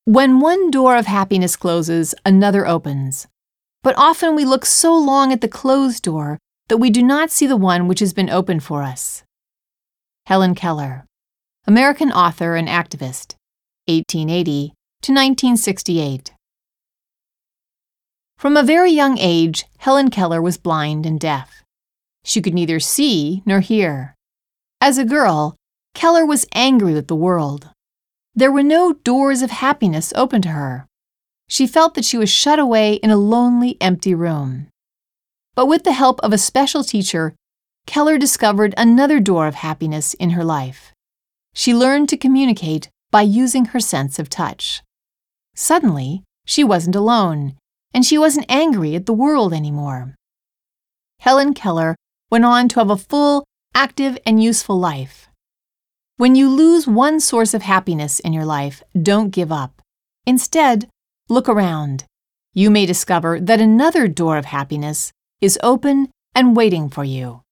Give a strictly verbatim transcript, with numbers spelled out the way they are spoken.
When one door of happiness closes, another opens. But often we look so long at the closed door that we do not see the one which has been opened for us. Helen Keller, American author and activist, eighteen eighty to nineteen sixty-eight. From a very young age, Helen Keller was blind and deaf. She could neither see nor hear. As a girl, Keller was angry with the world. There were no doors of happiness open to her. She felt that she was shut away in a lonely, empty room. But with the help of a special teacher, Keller discovered another door of happiness in her life. She learned to communicate by using her sense of touch. Suddenly, she wasn't alone, and she wasn't angry at the world anymore. Helen Keller went on to have a full, active, and useful life. When you lose one source of happiness in your life, don't give up. Instead, look around. You may discover that another door of happiness is open and waiting for you.